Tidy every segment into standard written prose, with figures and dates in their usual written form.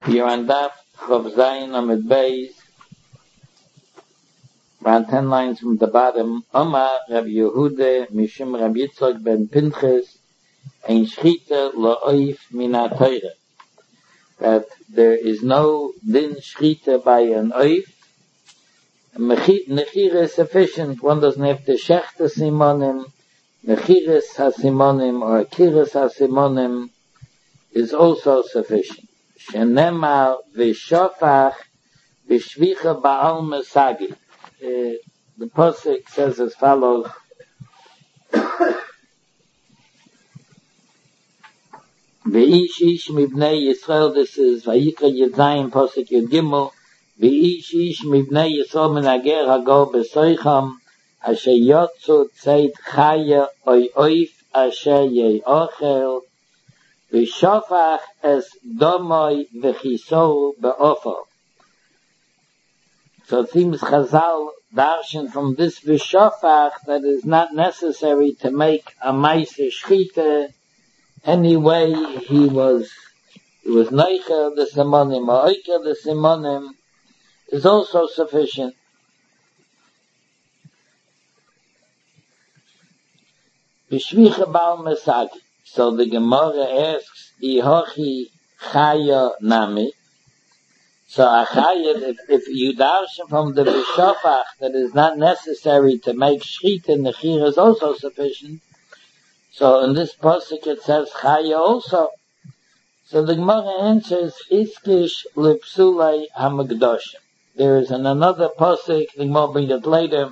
You're on Daf Chav Zayin Amid Beis, around 10 lines from the bottom. Omar Rabbi Yehuda Mishum Rabbi Yitzchak ben Pinchas Ein Shchita La'oif Mina Torah. That there is no din shchita by an oif. Nechira is sufficient. One doesn't have to shech the simonim. Nechiris ha-simonim or akiris ha-simonim is also sufficient. Shenemar v'shofach v'shvicha ba'al mesagi. The Pasuk says as follows. V'ish ish mibnei Yisrael, this is Vayikra Yedzayim Pasuk Yud Gimel. V'ish ish mibnei Yisrael menager hagor b'soicham asher yotzu tzeit chaya oy oif asher yei ochel v'shofach es domoy v'chisou be'ofer. So it seems Chazal darshan from this v'shofach that is not necessary to make a ma'aser shchita. Anyway, he was neicher the simonim or oiker the simonim is also sufficient. B'shvicha ba'al mesagi. So the Gemara asks, Ihochi chaya nami. So a chaya, if you darshan from the v'shofach that is not necessary to make shchita, nechira is also sufficient. So in this pasuk it says chaya also. So the Gemara answers, Iskish lipsulei hamagdoshim. There is another pasuk, the Gemara brings it later,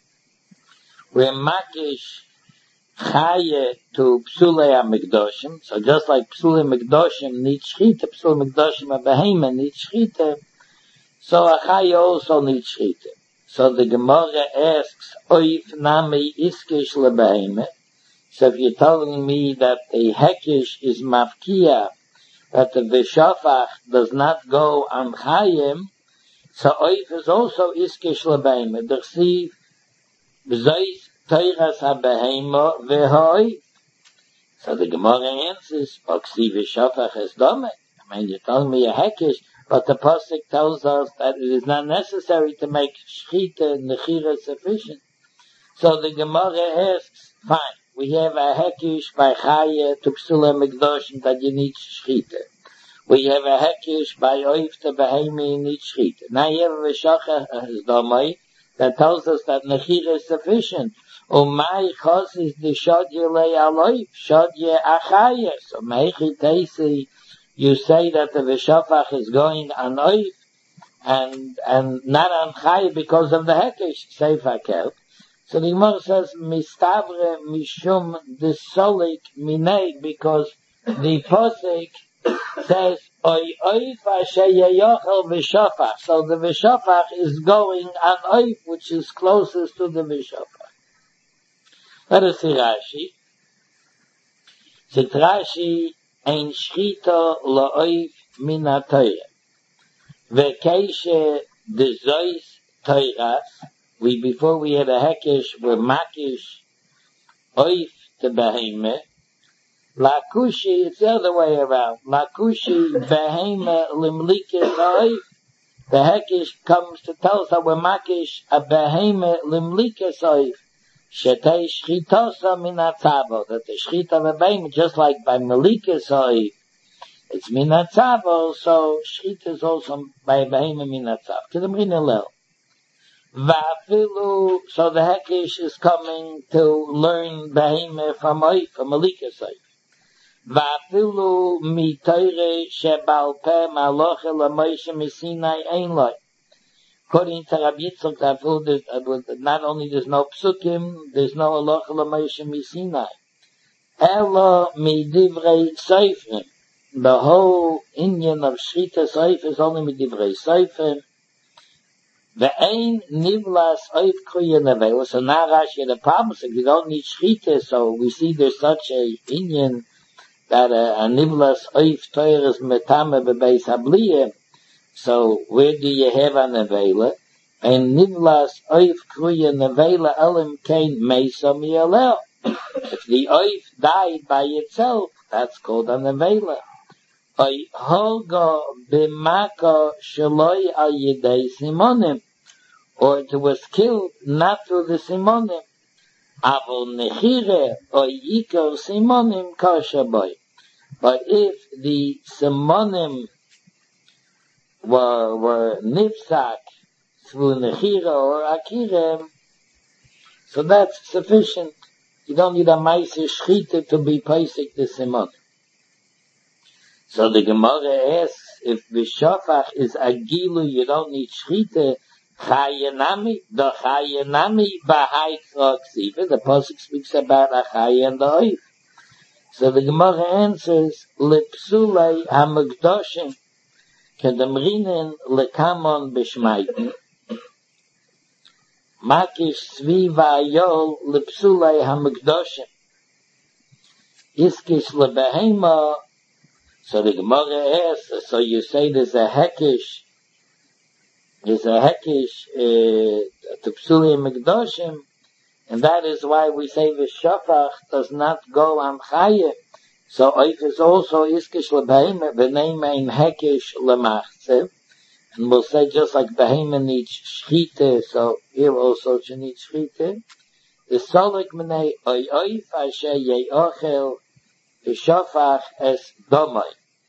where makish chaya to psulei hamagdoshim. So just like psulei hamagdoshim needs shchita, psulei hamagdoshim a behema needs shchita, so a chaya also needs shchita. So the Gemara asks, oif nami iskish lebehema. So if you're telling me that a hekish is mafkia, that the v'shofach does not go on chayim, so oif is also iskish lebehema. D'chsiv b'zois teiras ha-behema v'ha'oif. So the Gemara answers, oksi v'shofach es dome. I mean, you're telling me a hekish, but the pasuk tells us that it is not necessary to make shchita and nechira sufficient. So the Gemara asks, fine. We have a hekish by chaya to psula mikdoshim that you need shchita. We have a hekish by oif to behemi you need shchita. Now you have a v'shachah domai that tells us that nechira is sufficient. Umay chos is the shodye lei aloif, shodye achaya. So meichi teisi, you say that the v'shachah is going on oif and not on chaya because of the hekish. Seifakel. So the Gemara says, Mistavre mishum desolik minei, because the Pasuk says, Oy oif asher yeyochel v'shofach. So the v'shofach is going on oif, which is closest to the v'shofach. Let us see Rashi. Zit Rashi, ein shchita la'oif min ha'toyre. Vekeishe dezois toyras. Before we had a hekish, we're makish oif to beheme. Lakushi, it's the other way around. Lakushi beheme limlikis oif. The hekish comes to tell us that we're makish a beheme limlikis oif. Shetei shchitosa minatzavo. That the shchita of a beheme, just like by melikis oif, it's minatzavo, so shchita is also by beheme minatzavo. Kedamrin elel. Vafilu, so the hekish is coming to learn beheme from oif, from malikas oif. Vafilu mitoire shebal peh maloche l'moishe misinai ein loi. According to Rabbi Yitzchak, not only there's no psukim, there's no aloche l'moishe misinai. Elo midivrei seifrim. The whole Indian of Shchita Seif is only midivrei seifrim. Ve'ein nivlas oif kruya nevela. So now Rashi had a problem. So we don't need shchita. So we see there's such a Indian that a nivlas oif toyer is metame bebeis habliye. So where do you have a nevela? And nivlas oif kruya nevela elim kein meisa miyalel. If the oif died by itself, that's called a nevela. Oy holgo b'maka sheloi al yedei simonim, or it was killed not through the simonim. Avol nechire oy yikor simonim kosher boy. But if the simonim were nifsak through nechira or akirem, so that's sufficient. You don't need a meiser shchita to be paisik the simonim. So the Gemara asks, if the shofach is agilu, you don't need shchita. Chayanami, the chayanami b'hai ksiva. The pasuk speaks about a chay and the oif. So the Gemara answers, lepsulei hamagdoshim kedamrinen lekamon b'shmaitin. Makish sviva ayol lepsulei hamagdoshim. Iskish lebehema. So the Gemara asks, so you say there's a hekish to psulei hamagdoshim, and that is why we say the shofach does not go on chayeh. So oif is also iskish lebehema, v'neimein hekish lemachzev. And we'll say just like behema needs shchite, so here also she needs shchite. The solik menei oif asher ye'ochel v'shofach es domai.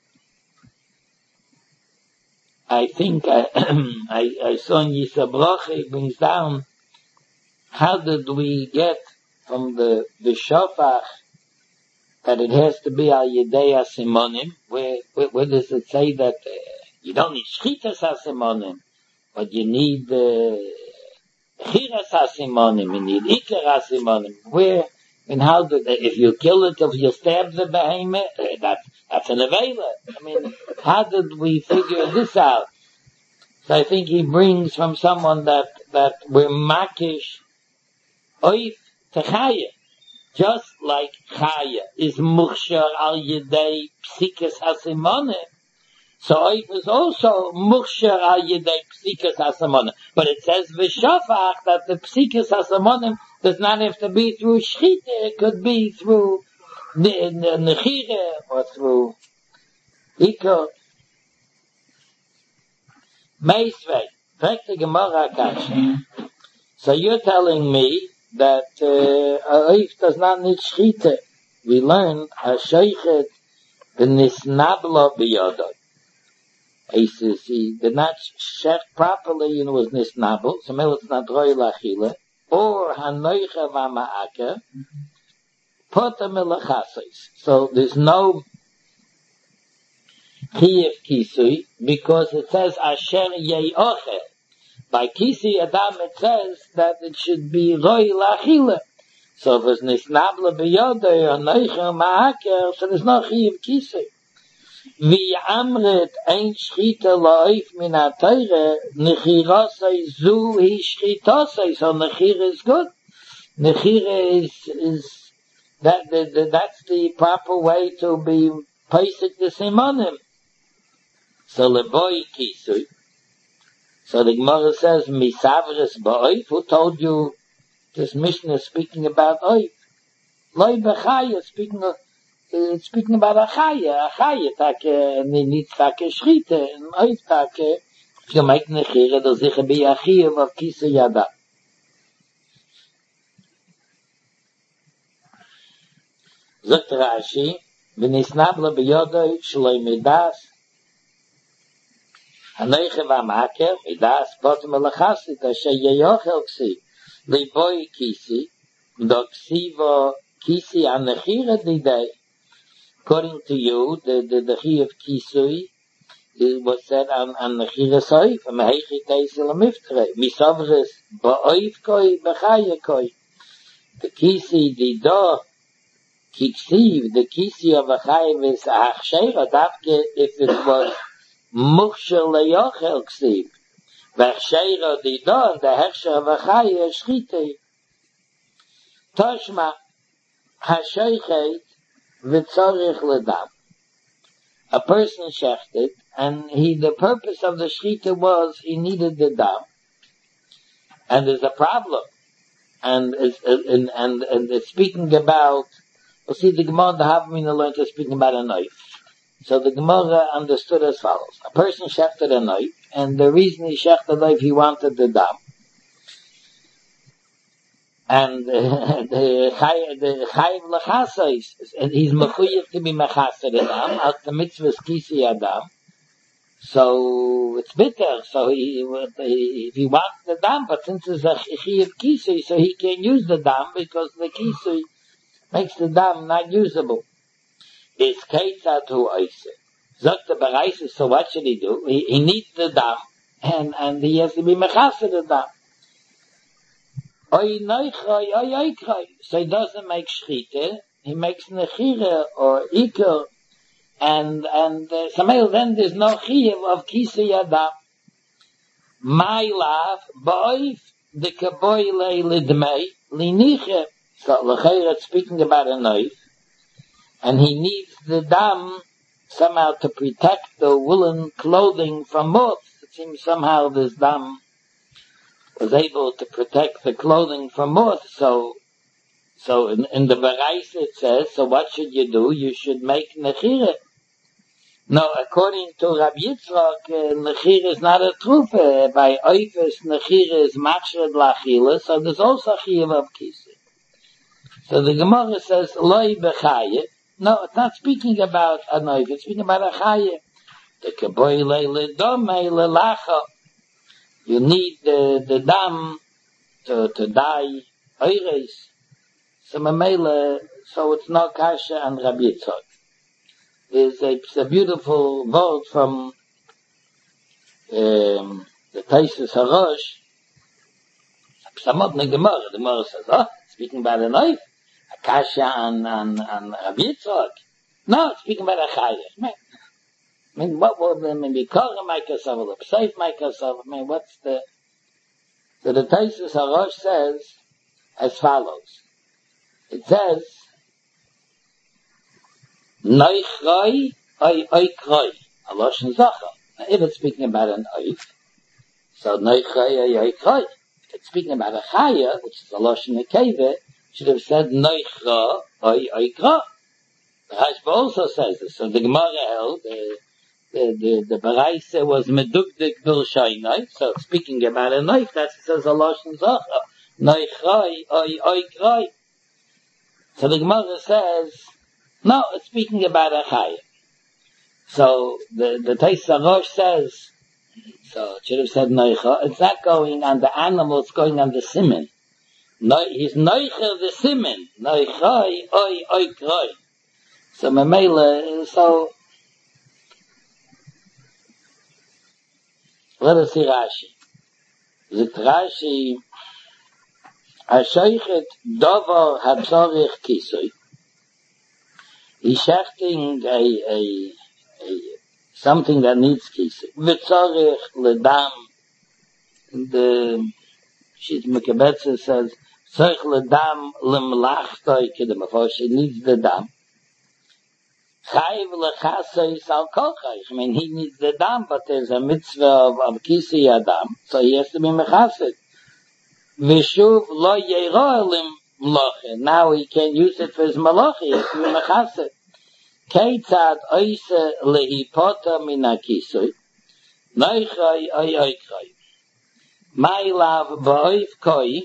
I think I saw in Yisabroch, it brings down, how did we get from the shofach that it has to be al yedei simonim? Where does it say that you don't need shchitas simonim, but you need chiras simonim, you need ikar simonim? Where and how did if you kill it, if you stab the behemoth, that's an avela. I mean, how did we figure this out? So I think he brings from someone that we're makish oif to chaya. Just like chaya is mukhshar al yedei psikas hasimonim, so oif is also mukhshar al yedei psikas hasimonim. But it says v'shofach that the psikas hasimonim does not have to be through shchita, it could be through nechire or through ikot. Meisvei, the Gemara kasha. So you're telling me that oif does not need shchita. We learned a sheichet v'nisnabla b'yodoi. He says he did not shech properly and was nisnabel, so maybe it's not roi lachila, or hanoicha v'ma'aka, pota melachasais. So there's no chiyuv kisui, because it says asher ye'ochel. By kisi adam it says that it should be roi lachila. So if it's nisnabla b'yodei or noicha ma'aker, so there's no chiyuv kisui. V'yamret ein shchita la'oif min ha'teire, nechirasei zu hi shchitasei. So nechira is good. Nechira is that's the proper way to be paisik the simonim. So leboi kisui. So the Gemara says, misavres ba'oif. Who told you this Mishnah is speaking about oif? Loi b'chaya, speaking about a chaya take, needs take shchite, and oif take, if you make nechira, there's sicher be a chiyuv of kisa yada. Zogt Rashi, v'nisnabla b'yodoi shloi midas, hanoiche v'amaker, midas, potem elachasit, asher yeyochel ksi, liboi kisi, do ksivo kisi anechira didei. According to you, the chiyuv kisui was said on nechira soif, and mehechi teisel amiftere, misavres ba'oif koi, b'chaya koi. The kisi dido, kiksiv, the kisi of a chayiv is achsheira, dafke if it was mukhshel leyochel ksiv. V'achsheira dido, the hechsher of a chayiv shchitei. Toshma, hashoichet, v'tzorich ledam. A person shechted, and the purpose of the shchita was he needed the dam. And there's a problem. And it's speaking about, we'll see the Gemara, the Havamina learned to speaking about a knife. So the Gemara understood as follows. A person shechted a knife, and the reason he shechted the knife, he wanted the dam. And the chayiv l'chasa and he's mechuyev to be mechasa the dam, as the mitzvah's kisi adam. So it's bitter. So if he wants the dam, but since it's a chayiv kisi, so he can't use the dam because the kisi makes the dam not usable. Is keitzad hu oise. Zok the bereise, so what should he do? He needs the dam, and he has to be mechasa the dam. Oy noichoi, oy oikroi. So he doesn't make shchite, he makes nechire or iker, and Samuel, then there's no chiyev of kisi yadam. My love, boif, the kaboile lidmei, liniche. So l'chayra speaking about a knife, and he needs the dam somehow to protect the woolen clothing from moths. It seems somehow this dam was able to protect the clothing from moths. So in the Baraisa it says, so what should you do? You should make nechire. No, according to Rabbi Yitzchak, nechire is not a trufe. By oifes, nechire is machshed lachila, so there's also chiyav of kisi. So the Gemara says, loi bechaye. No, it's not speaking about a knife, it's speaking about a chaye. The kaboile ledome lelacha. You need the dam to dye oires. So mamela, so it's not kasha and Rabbi Yitzchak. There's a beautiful word from the Taisus Harosh. Samot ne Gemara. The Gemara says, speaking about a knife, a kasha and Rabbi Yitzchak. No, speaking about a chayah. I mean, what would maybe Korah make us over, the Pseif make us over? I mean, what's the... So the Taisus Harosh says as follows. It says, Noichroi, oikroi, a Loshen Zacha. Now, if it's speaking about an oif, so Noichroi, oikroi. If it's speaking about a chaya, which is a Loshen Nekeve, should have said Noichra, oikra. The Rashba also says this. So the Gemara held, the Baraisa was medukdik d'urshaynai. So speaking about a knife, that says a lashon zacha. Noichrai, oikrai. So the Gemara says, no, it's speaking about a chayah. So the Taisus Harosh says, so it should have said noicha. It's not going on the animal, it's going on the simen. He's noicha the simen. Noichrai, oikrai. So Mamela, so let us see Rashi. Zit Rashi, Hashoichet Dover Hatzorich Kisui. He's shechting a something that needs kisui. V'tzorich ledam. The Shit Mekabetza says, Tzorich ledam lemlachtoi kedemafosh. He needs the dam. Chayiv lechasei sal kol chayich. I mean, he needs the dam, but there's a mitzvah of kisui adam, so he has to be mechased. V'shuv lo yeiro elim mloche. Now he can't use it for his maloche, he has to be mechased. Keitzad oise lehipota min hakisui. Noichai oy oikrai. Mailav ba'oif koi.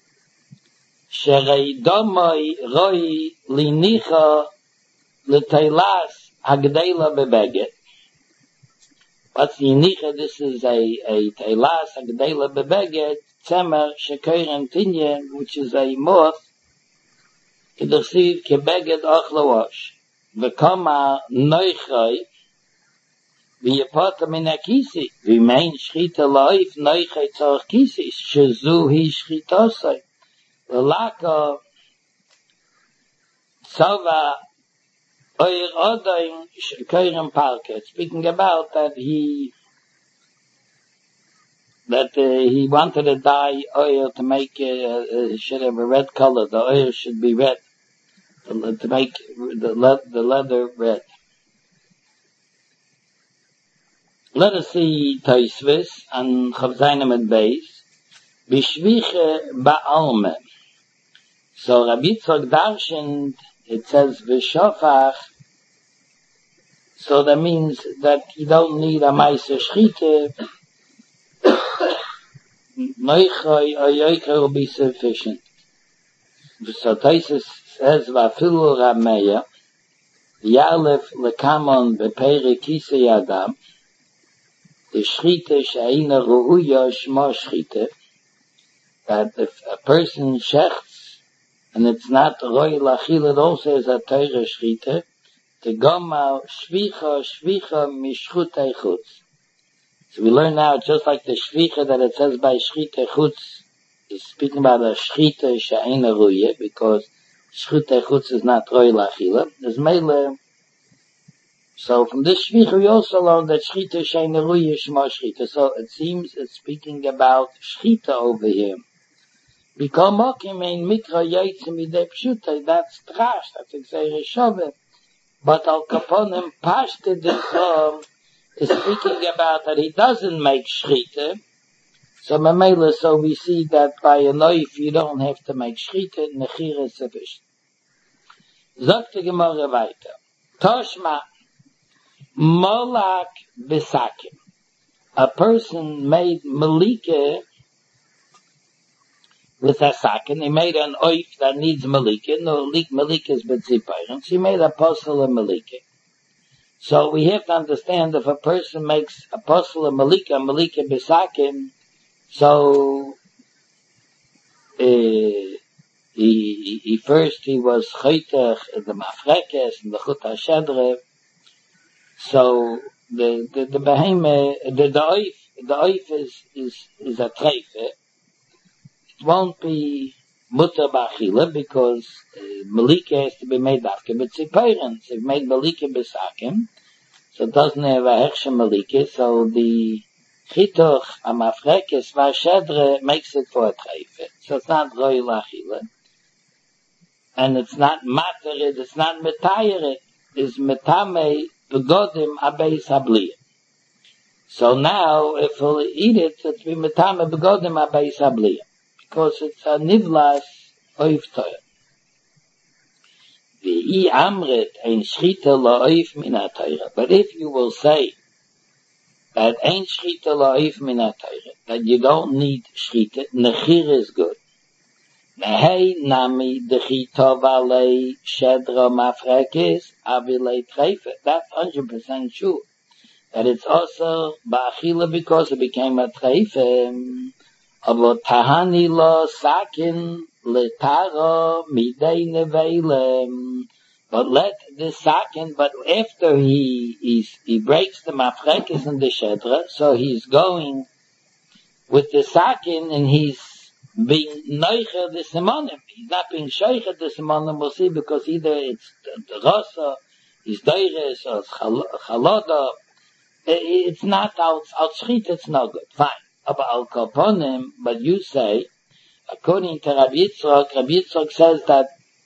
Sherei domoi roi linicha L'teilas hagdeila bebeget. What's the yinicha? This is a teilas hagdeila bebeget tzemer shekoyren tinyen, which is a moth. K'dersiv kebeget ochlawash. V'koma noichai v'yapota min hakisi v'mein shchita la'if noichai tzorch kisi shezu hi shchitosai v'laka sova Oyer Odain Keirim Parket, speaking about that he wanted to dye oil to make should have a red color. The oil should be red to make the leather red. Let us see Tosfos and Chavzainim and Beis Bishviche Ba'alme. So Rabbi Yitzchak Darshan, it says V'shofach. So that means that you don't need a Meiser Schite. Noichai Oyoika will be sufficient. So Taisus says, Vafilu Rameya, Yalef Lekamon Bepere Kise Yadam, the Schite Sheina Ruuya Shma Schite, that if a person shechts, and it's not Roy Lachil, it also is a Teure Schite, the Goma Shvicha Mishchute Chutz. So we learn now, just like the Shvicha that it says by Schite Chutz, is speaking about a Schite Sheina Ruuya, because Schute Chutz is not Roy Lachila. There's Mele. So from this Shvicha we also learn that Schite Sheina Ruuya Shma Schite. So it seems it's speaking about Schite over here. Because Mokim in Mikra Yaitze Midei Pshute, that's Trash, that's Exeire Shove. But Al Kaponim Pashte the is speaking about that he doesn't make Schite. So Mamela, so we see that by a knife you don't have to make Schite, Nechira is sufficient. Zokte Gemara weiter. Toshma Molak Besakim. A person made Malike with a sakin. He made an oif that needs Malike. No, Malike is Betzipayim. He made a apostle of Malike. So we have to understand if a person makes apostle of Malike Besakim, so he was Chaytach the Mafrekes and the Chut HaShedre. So the beheme, the oif is a treife. It won't be mutter b'achila because Malika has to be made after b'tzipayren. So if made Malika b'sakim, so it doesn't have a hechshem Malika. So the chituch amafrekes v'ashedre makes it for a treife. So it's not roi l'achila, and it's not matered. It's not metayered. It's metame begodim abeis habliyah. So now if he'll eat it, it'll be metame begodim abeis habliyah. Because it's a nivlas oif toya. V'i amret ein schite la'oif min ha'toyra. But if you will say that ein schite la'oif min ha'toyra, that you don't need schite, nechir is good. Nehei nami dechita v'alei shedra mafrekis avilei treife. That's 100% true. That it's also ba'achila because it became a treife. Aber tahani lo sakin letara midei neveilem. But let the sakin, but after he breaks the mafrekes and the shedra, so he's going with the sakin and he's being noicher the simonim. He's not being shoicher the simonim, we'll see, because either it's the rasa, it's doires, or it's chaloda. It's not out schit, it's not good. Fine. But al kaponim, but you say, according to Rabbi Yitzchak says that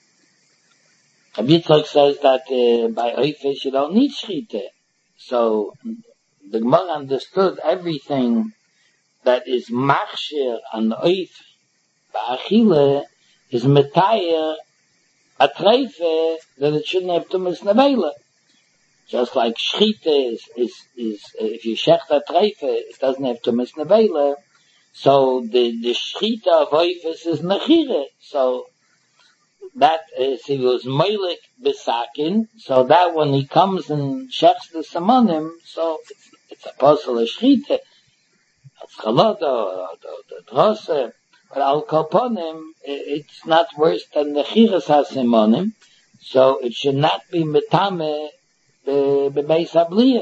by oifes you don't need schite. So the Gemara understood everything that is machshir and oif ba'achile is metayer a treife that it shouldn't have tumas nevela. Just like schite is if you shecht a treife, it doesn't have tumas nevela. So the schite of oifes is nechire. So that is, he was moilik besakin. So that when he comes and shechts the samanim, so it's a puzzle of schite. It's chalada, the drose. But al kaponim, it's not worse than nechiras hasimonim. So it should not be metame bebeis habliyah.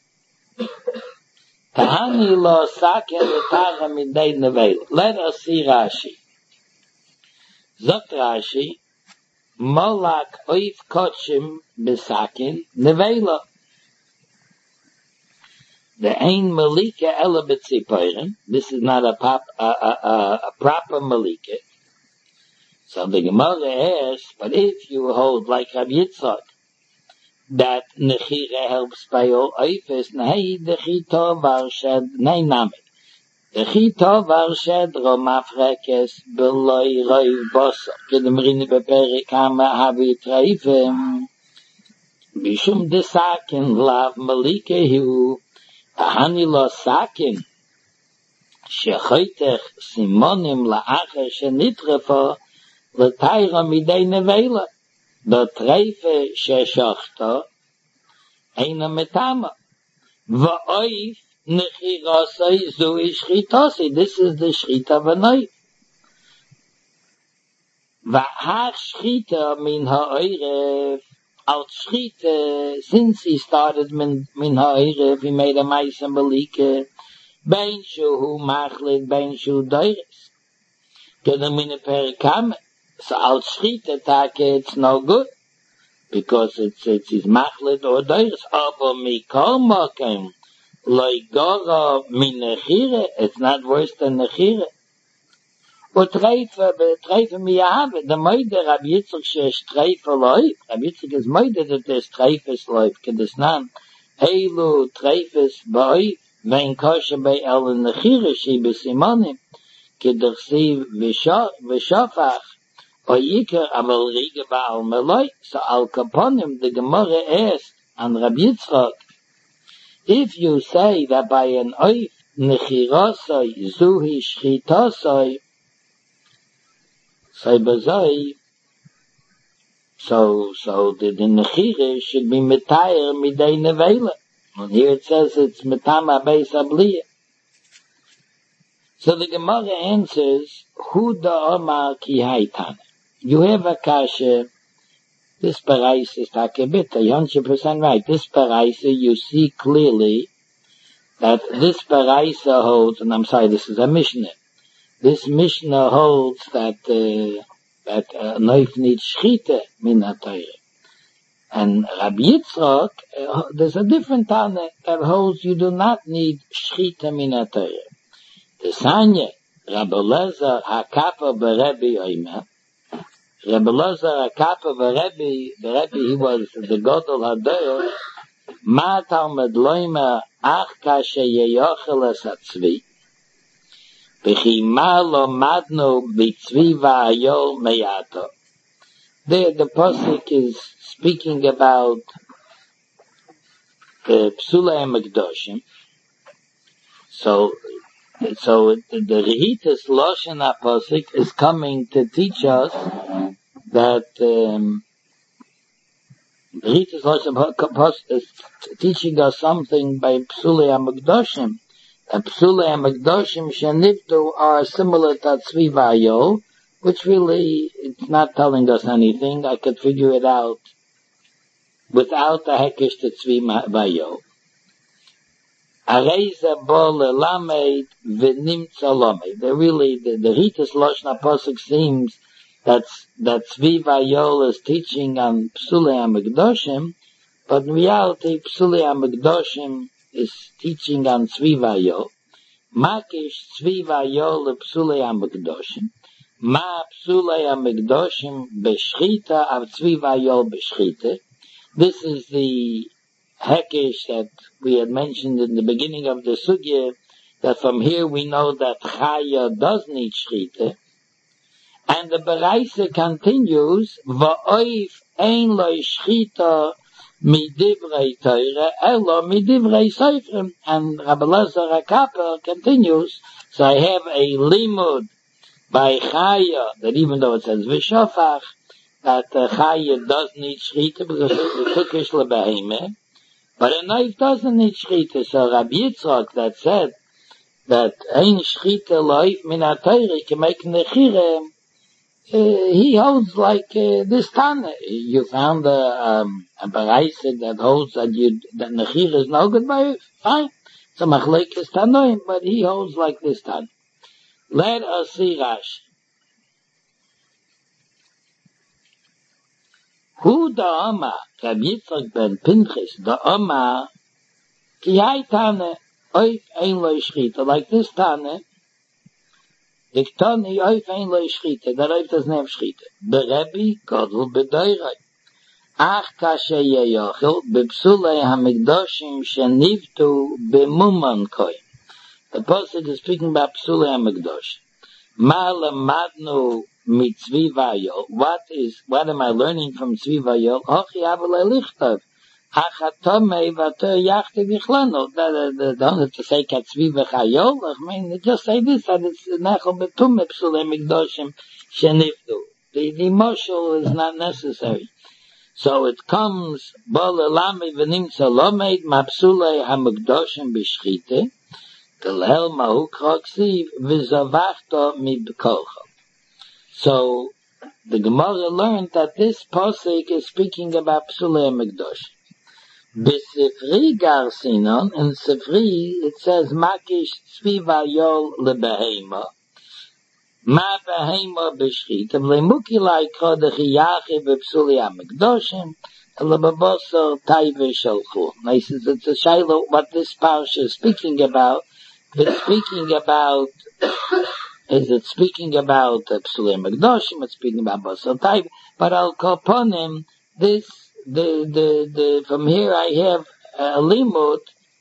Tahani lo saken letara midei nevel. Let us see Rashi. Zot Rashi, molak oif kochim besakin nevela. The ein malika ela b'tzipoiren. This is not a proper malika. So the Gemara asks, but if you hold like Rabbi Yitzchak, that nechira helps by all oifes, nei dechito varshed, nei namet. Dechito varshed ro mafrekes beloi roi bosa. Kedem rini beperik hama havi treifem. Bishum de sakin lav malike hu tahani lo sakin shechoitech simonim la'acher shenitrefa l'tayra midei nevela the treife sheshachta eina metama va'oif nechirasai zu ishchitasi. This is the shchita v'noif. Va'hach shchita min ha'oirev al shchita, since he started min ha'oirev, he made a ma'isa malike bein shu machlid bein shu doires kedem in a perikame. So al shchita take it's no good because it's his machlid or doires. Aber mikol makem loigara min nechire, it's not worse than nechire. But treife mi have the moide Rabbi Yitzchak she's treife loif. Rabbi Yitzchak is moide that there's treifes loif kedesnan eilu treifes ba'oif vein kosher bei el nechire she besimonim kedersiv v'shafach or yiker aval rige ba'al meloi. So al kaponim the Gemara asked on Rabbi Yitzchak, if you say that by an oif nechirasai zuhi shchitasai, so the nechire should be metayer midei nevela. And here it says it's metama beis abliya. So the Gemara answers, Hu da omar ki haytan. You have a kasha. This parais is takebita, 100% right. This parais, you see clearly that this parais holds, and I'm sorry, this is a Mishnah. This Mishnah holds that noif needs shchita min ha-Torah. And Rabbi Yitzchak, there's a different Tana that holds you do not need shchita min ha-Torah. The Sanya, Rabbi Lezer HaKappa Berebbe Oimer, Rabbi Lezer HaKappa Berebbe, the Rebbe, he was the Godel HaDoyer, Ma Talmud Loimer Ach Kashe Yeyochel Es HaTzvi, B'chima madno b'tzvi va'ayol meyato. There the pasuk is speaking about the Psulei HaMikdoshim. So the Rehitas Loshen HaPasuk is coming to teach us that Rehitas Loshen HaPasuk is teaching us something by Psulei HaMikdoshim. And Psulei HaMikdoshim shenivdu are similar to Tzvi Vayol, which really, it's not telling us anything. I could figure it out without the hekesh to Tzvi Vayol. Areiza bo lelamed v'nimtza lamed. Really, the Ritas Loshna Pasuk seems that Tzvi Vayol is teaching on Psulei HaMikdoshim, but in reality, Psulei HaMikdoshim is teaching on Tzvi Vayol. Makish Tzvi Vayol le Psulei HaMikdoshim. Ma Psulei HaMikdoshim b'shchita av Tzvi Vayol b'shchita. This is the hekesh that we had mentioned in the beginning of the sugya, that from here we know that Chaya does need shchita. And the Beraisa continues, Va'oif ein lo shchita midivrei Torah, elo midivrei Seifrim. And Rabbi Lezer HaKappa continues, so I have a limud by Chaya, that even though it says V'shofach, that Chaya does need shchita because it's tukish lebehemeh, but a knife doesn't need shchita. So Rabbi Yitzchak that said that ein shchita loif min ha-Torah can make nechire, he holds like this Tana. You found a baraisa that holds that nechira is no good by it. Fine. So machlekes Tanoim, but he holds like this Tana. Let us see Rashi. Hu da Oma, Rabbi Yitzchak ben Pinchas, da Oma, ki hai Tana, oif ein lo shchita, like this Tana, Diktani oif ein lo shchita, der oif doesn't have shchita. Berebbe, godel bedoiroi. Ach kashe yeyochel, bepsulei hamikdoshim shenivtu bemuman koi. The pasuk is speaking about psulei hamikdoshim. Ma lemadnu mitzvi vayol. What am I learning from tzvi vayol? Hochi avalei lichtav. Achatome vater yachte vichlano. Don't have to say katzvi v'chayol. I mean, just say this, that it's nachal betume psulei mikdoshim shenifdu. The moshel is not necessary. So it comes, bol elami v'nimtza lomeid mapsulei hamikdoshim b'shchite, telel mahu kroksiv v'zavachto mibkolcha. So the Gemara learned that this posik is speaking about psulei hamikdoshim. B'sifri garsinon, in Sifri it says makish tzvi vayol lebehema. Ma behema b'shchita, v'lemuki laikro dechiyachi b'psuli hamikdoshim, lebabosor taive shalchu. It's a shiloh what this parsha is speaking about. It's speaking about, is it speaking about psuli hamikdoshim? It's speaking about bosor taive. But al koponim, this, from here I have a limud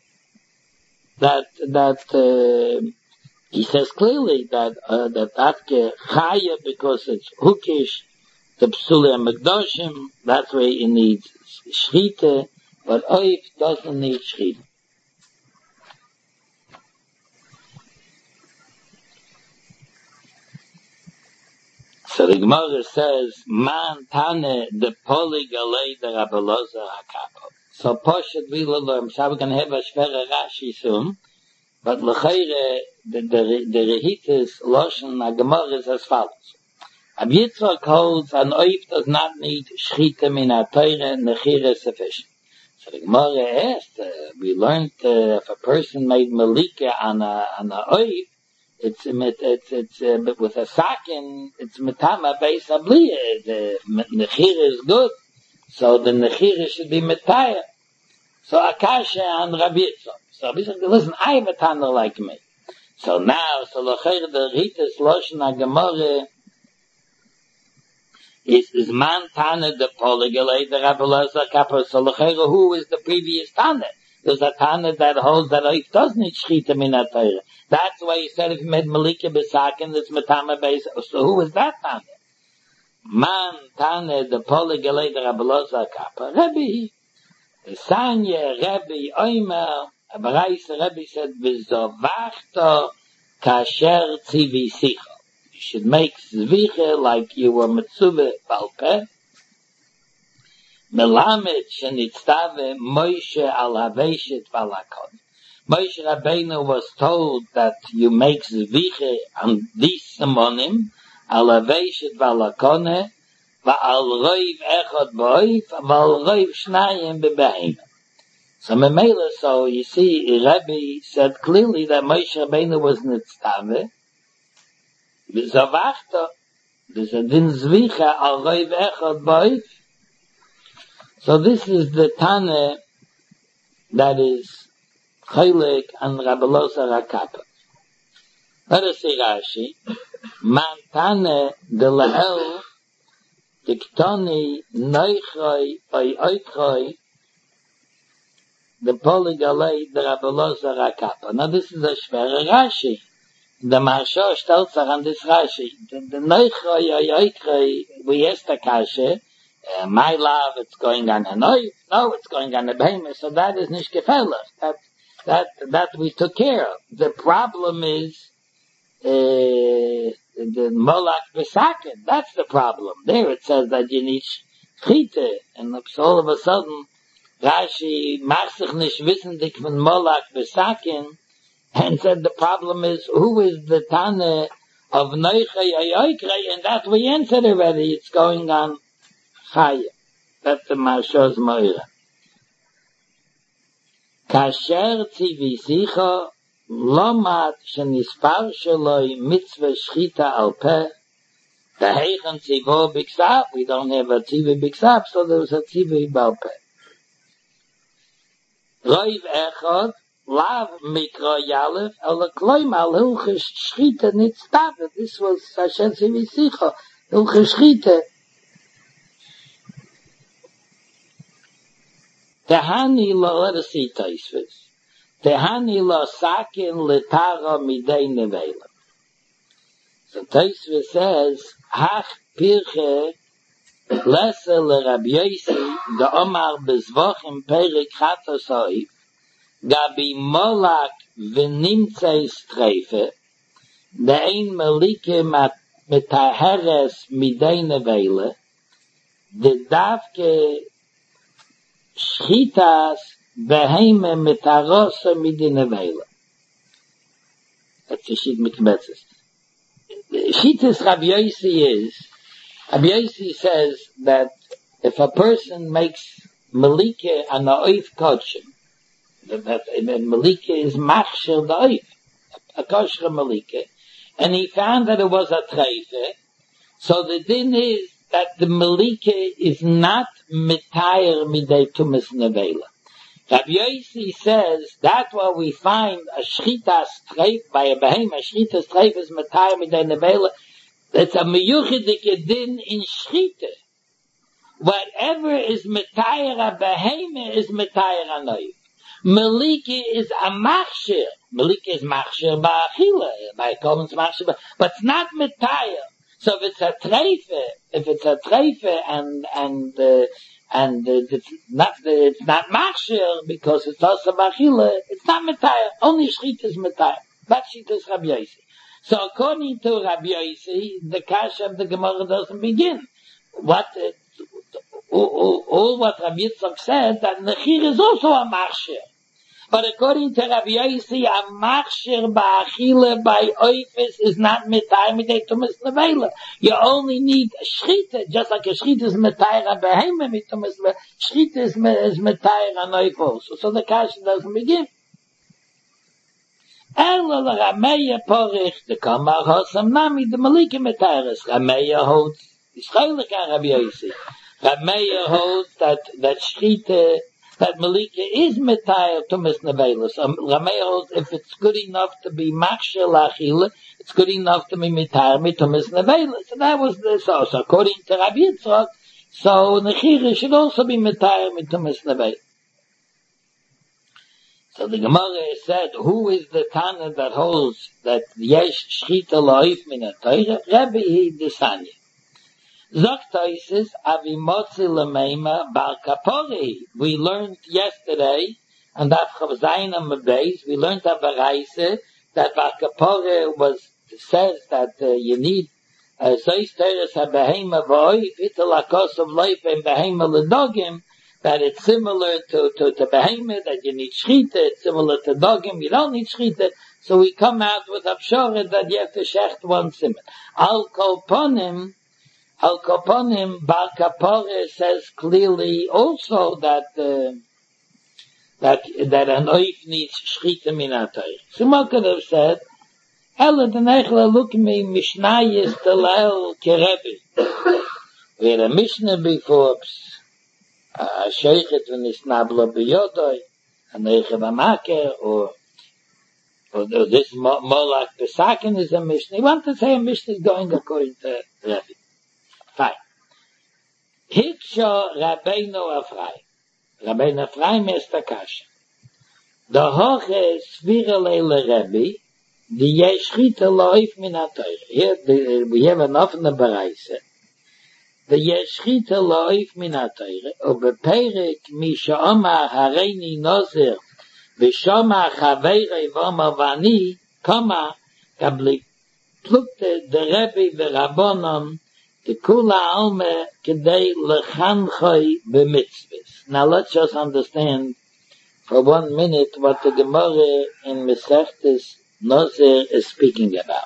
that he says clearly that Atke Chaya, because it's Hukish, the Psuli HaMikdoshim, that's why it needs Shchita, but Oif doesn't need Shchita. So the Gemara says, Man Tane the Poligalei the Rabbelozer HaKapo. So Poshet Vilalom, so we're going to have a Shvera Rashi soon, but L'cheire, the Rehitis Loshen HaGemara is as follows. Ab Yitzhak holds an Oif does not need Shchita min HaTorah, Nechira is sufficient. So the Gemara asked, we learned if a person made Malika on a Oif, it's with a sakin, it's metama beis abliya. The nechira is good, so the nechira should be metaya. So Akasha and Rabbi Yitzchak. So Rabbi Yitzchak, listen, I have a tana like me. So now, so l'cheir the Ritas Loshen HaGemara is man tana the Poligalei the Rabbelozer HaKapo. So l'cheir who is the previous tana? There's a tana that holds that it does need shchita min HaTorah. That's why he said if you made Malika b'sakin, it's metama beis. So who is that tana? Man tana the Poligalei the Rabbelozer HaKapo. Rebbe, the Sanya Rebbe Oimer, Abarais Rebbe said v'zovachto kasher tzivi sicha. You should make zvicha like you were mitzuvah balpeh. Melamed shenitztave Moshe al haveshet valakon. Moshe Rabbeinu was told that you make zviche on these simonim al haveshet valakone va'al roiv echad b'oif va'al roiv shnayim b'beheim. So Memela, so you see, Rebbe said clearly that Moshe Rabbeinu was nitztave. V'zavachta, there's a din zvicha al roiv echad b'oif. So this is the Tana that is Chaylik and Rabbelozer HaKapo. Let us see Rashi. Man Tana de Lahel Diktoni Noichoi Oy Oichoi the Poligalei the Rabbelozer HaKapo. Now this is a schwere Rashi. The Marsha stellt sich an this Rashi. The Noichoi Oy Oichoi we asked the Kashe, my love, it's going on a no, it's going on a behemoth, so that is nicht gefällig. That we took care of. The problem is, the molach besaken, that's the problem. There it says that you need schite, and so all of a sudden, Rashi macht sich nicht wissendig von molach besaken, and said the problem is, who is the Tane of Noichei Ayoikrei, and that we answered already, it's going on Chaya. That's the Marsha's Moira. Kasher tzivi sicha lomat shenispar sheloi mitzvah shchita al peh v'heichen tzivo b'ksav. We don't have a tzivi b'ksav, so there's a tzivi b'al peh. Roiv echad lav mikra yalef ala kloim al hilches shchita nitztave. This was Kasher tzivi sicha hilches shchita. Tehani lo, let us see Taisvis. Tehani lo sakin letara midei nevela. So Taisvis says, hach pirche Lesser le Rabbi Yossi, the Omar bezvochim perik chatosoi, gabi molak v'nimtzei streife, the ein melike metaheres midei nevele, the davke schitas beheime metarosa midei nevele. That's a sheet mikbetzes. Shitas Rabbi Yossi is, Rabbi Yossi says that if a person makes malike an oif kodshim, that malike is machshir the oif, a kosher malike, and he found that it was a treife, so the din is that the malike is not mitayer midei tumas nevela. Rabbi Yossi says that's why we find a shchitas treif by a behem, a shchitas treif is mitayer midei nevela. It's a miyuchidik din in shchita. Whatever is mitayer a behem is mitayer a noif. Maliki is a machshir. Maliki is machshir ba'achila. By common machshir, but it's not mitayer. So if it's a treife, and it's not machshir because it's also ba'achila, it's not mitayer. Only shchita is mitayer. That shchita is Rabbi Yossi. So according to Rabbi Yossi, the kasha of the Gemara doesn't begin. All what Rabbi Yitzchak said, that Nechir is also a machshir. But according to Rabbi Yossi, a machshir ba'achile by oifis is not mitayr midei tumas nevela. You only need a shchita, just like a shchita is mitayr a behema mitumas nevela. Shchita is mitayr a oif also. So the kasha doesn't begin. Ela Rameya porich the kamar hosam nami the malike mitayrus. Rameya holds Yisraelik and Rabbi Yossi. Rameya holds that shchita, that malike is mitayr tumas nevela. So Rameya holds if it's good enough to be machshir lachila, it's good enough to be mitayr tumas nevela. So that was the so according to Rabbi Yitzchak, so nechira should also be mitayr tumas nevela. So the Gemara said, who is the Tana that holds that yesh shchita loif min ha-Torah? Rebbe he desanya. Zoktaisis avimotzi lemeima bar kapori. We learned yesterday, and that Chavzayna Mebeis, we learned a Baraise that bar kapori says that you need zois teres ha-behema v'oif itel hakos of loif and behema ledogim, that it's similar to behemoth, that you need shchita, it's similar to dogim, you don't need shchita, so we come out with a pshora that you have to shecht one simon. Al kolponim, Bar Kapore says clearly also that an oif needs shchita min ha-Torah. Someone could have said, Ella the nechla look me mishnayis telel kerebi. We had a mishnah before, a sheikhet when is nabla biyodoi, a neiche v'maker, or this molak besaken is a mishnah. You want to say a mishnah is going according to Rebbe. Fine. Hiksha Rabbeinu Afrai. Rabbeinu Afrai means the kasha. The hoche svira leile Rebbe, the yeshchita loif min ha-Torah. Here we have enough in the Baraise. The yeshchita loif min ha-Torah, ubeperek mi she'omar hareini nozer, v'shomar chaveirei v'omar v'ani, kama, kabli plukte the Rebbe v'Rabbonon, the kula alme kedei lechanchoi b'mitzvahs. Now let's just understand for 1 minute what the Gemara in Masechtas Nozer is speaking about.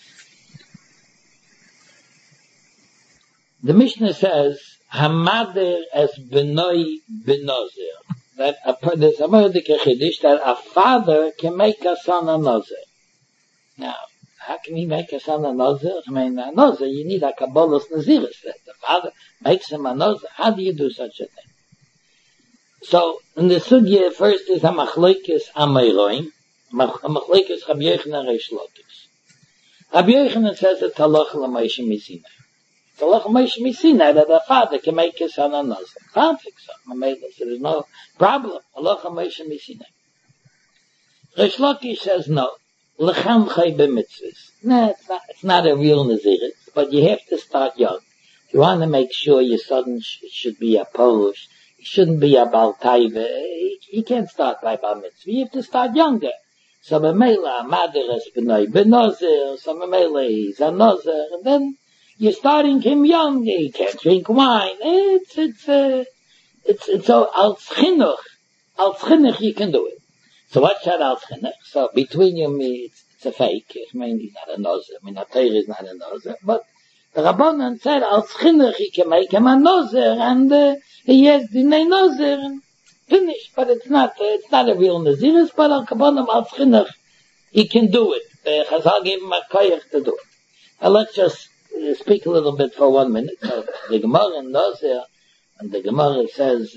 The says, Hamader es benoi benozer. That there's a Mordecai Chiddush that a father can make a son a nozer. Now, how can he make a son a nozer? I mean, a nozer, you need a Kabbalas Naziris. The father makes him a nozer. How do you do such a thing? So, in the sugya, first is a machlokes Amayroim, a machlokes Rabbi Yochanan Reish Lakish. Rabbi Yochanan says that Talach l'Moshe Misinai. Talach l'Moshe Misinai, that a father can make his son a nozer. Perfect son. So there's no problem. Talach l'Moshe Misinai. Reish Lakish says no. L'chanchai b'mitzvahs. No, it's not a real Naziris, but you have to start young. You want to make sure your son should be a Polish. He shouldn't be a Baltaiva. He can't start by Bar Mitzvah. You have to start younger. So Mamela, Mother is Benozer, so Mamela he's a Nozer, and then you're starting him young. He can't drink wine. It's so als chinuch you can do it. So what's that als chinuch? So between you and me, it's a fake. I mean, he's not a Nozer. I mean, a Torah is not a Nozer, but the Rabbanan said als chinuch he can make him a Nozer, and he has the name Nozer. Finished, but it's not a real Naziris, but al Kabbanim al Chinuch, he can do it. Chazal gave him a koyach to do it. Now let's just speak a little bit for 1 minute. So the Gemara in Nazir, and the Gemara says,